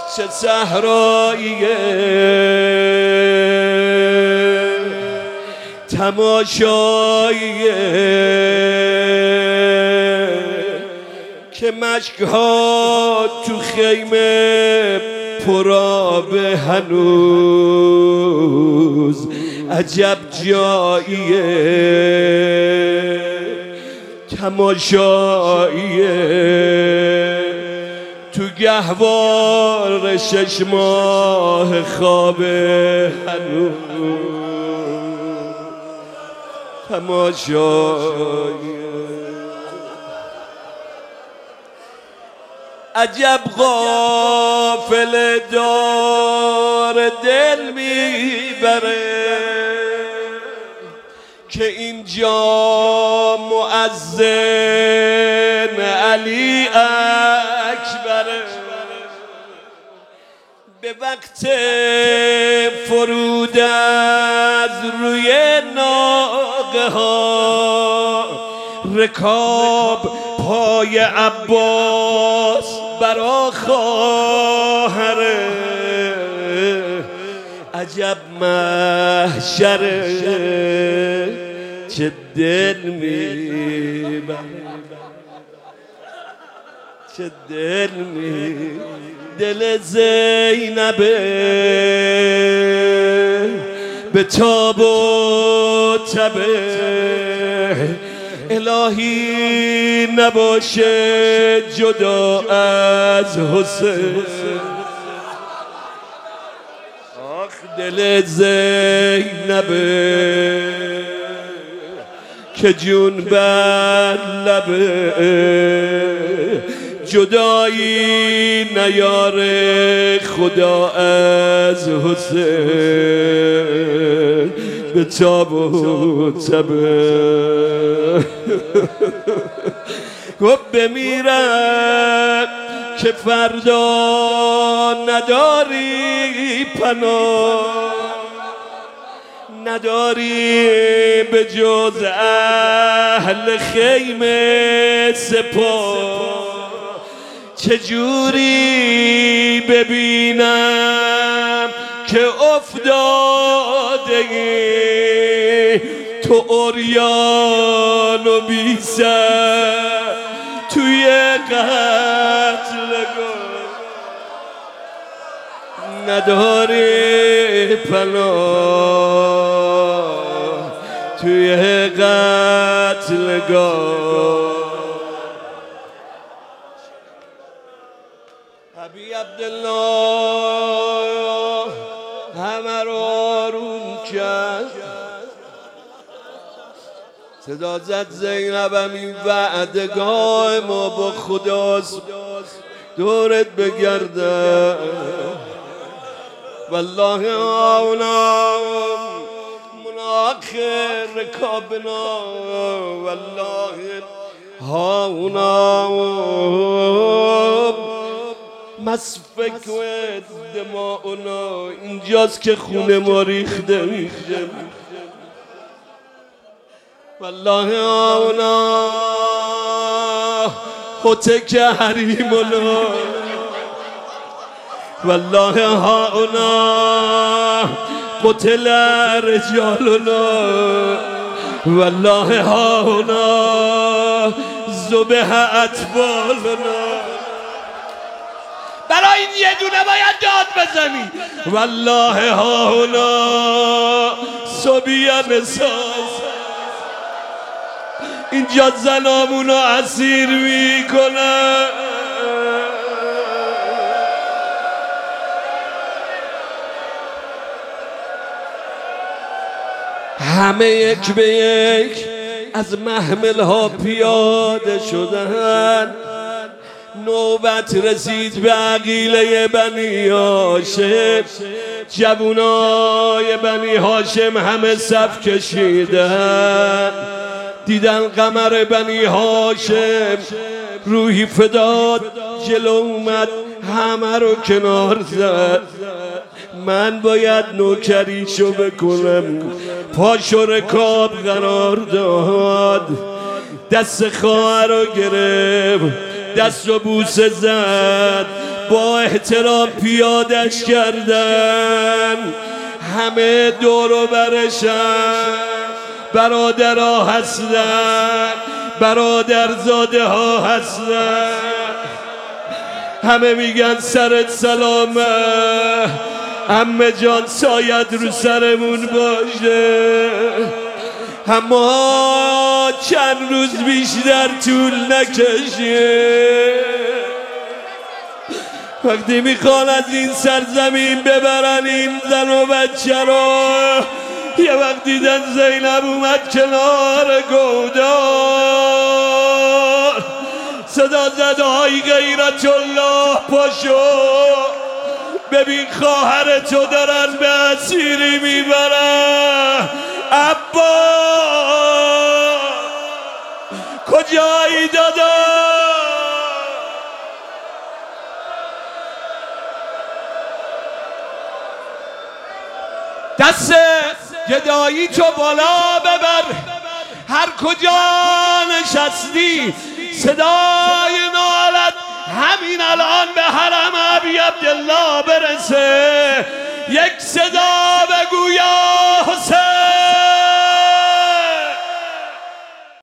چه صحراییه تماشاییه که مشک‌ها تو خیمه پرآبه هنوز عجب جاییه تماشاییه تو گهوار 6 ماه خوابه هنوز تماشاییه عجب غافل دار دل میبره که اینجا مؤذن علی اکبره به وقت فرود از روی ناقه ها رکاب پای عباس برا خواهره عجب محشره چه دل میبره چه دل میبره دل زینبه به تاب و تبه الهی نباشه جدا از حسین آخ دل زینبه که جون بر لبه جدایی نیاره خدا از حسین به تاب و تبه گفت بمیرم که فردا نداری پناه نداری به جز اهل خیمه سپاه چجوری ببینم که افتاده تو عریان و بی سر توی قتل نداری پناه توی قتلگاه ابی عبدالله همه رو آروم کرد صدا زد زینبم این وعدگاه ما با خداست دورت بگرده والله آونا مناخر رکابنا والله هاونا مسفک و دماؤنا اینجاست که خون ما ریخته میشه والله آونا هتک حریمنا والله هاونا قتل رجالنا والله هاونا ذبح اطفالنا برای این یه دونه باید داد بزنی والله هاونا صبیان ساز اینجا زنامونو اسیر میکنن همه یک به یک از محمل ها پیاده شدن نوبت رسید به عقیله بنی هاشم جوونای بنی هاشم همه صف کشیدن دیدن قمر بنی هاشم روحی فداد جلو اومد همه رو کنار زد من باید نوکریشو بکنم پاشو رکاب قرار داد دست خواهر رو گرفت دست و بوسه زد با احترام پیادش کردن، همه دور و برشن برادرها هستن، برادرزاده ها هستن، همه میگن سرت سلامه عمه جان، سایت رو سرمون باشه. اما چند روز بیشتر طول نکشه، وقتی میخوان از این سرزمین ببرن این زن و بچه رو، یه وقت دیدن زینب اومد کنار گودال، صدا زد آی غیرت الله پاشو، ببین خواهر تو دارن به اسیری میبرن. عبا کجایی دادا؟ دست گدایی تو بالا ببر، هر کجا نشستی صدای نالت همین الان به حرم ابی عبدالله برسه. یک صدا بگو یا